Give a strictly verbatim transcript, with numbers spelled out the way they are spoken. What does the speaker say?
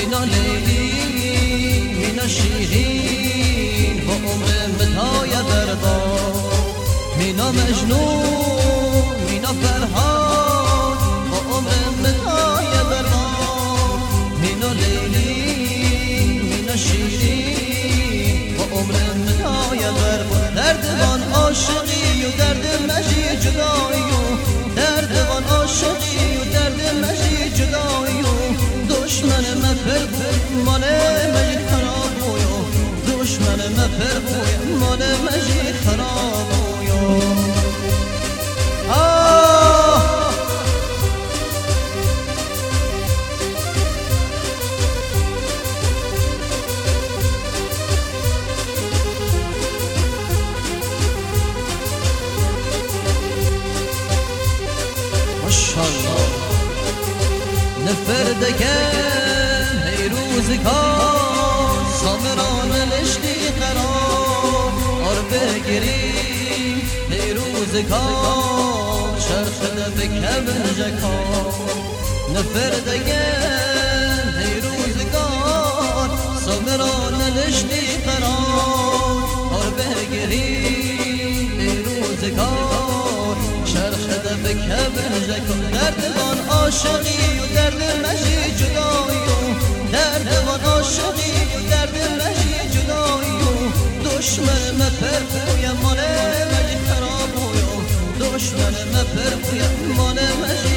مینا لیلی مینا شیرین با عمر متای دردان مینا مجنون مینا فرهاد با عمر متای دردان مینا لیلی مینا شیرین با عمر متای دردان دردوان عاشقی و درد مجی جدایی و دردوان عاشقی و درد مجی جدایی و دشمن مفر بود مال مجی خراب بویو دشمن مفر بود مال مجی خراب بویو آه ماشاءالله نفردگن هی روزگار سامران لشتی قرار آر بگیریم هی روزگار چرخده بکبر جکار نفردگن هی روزگار سامران لشتی قرار آر بگیریم هی روزگار چرخده بکبر جکار دردوان عاشقی و درد مجی جدایی و دردوان عاشقی و درد مجی جدایی و دشمن مفر بویم مال مجی خراب بویم دشمن مفر بویم مال مجی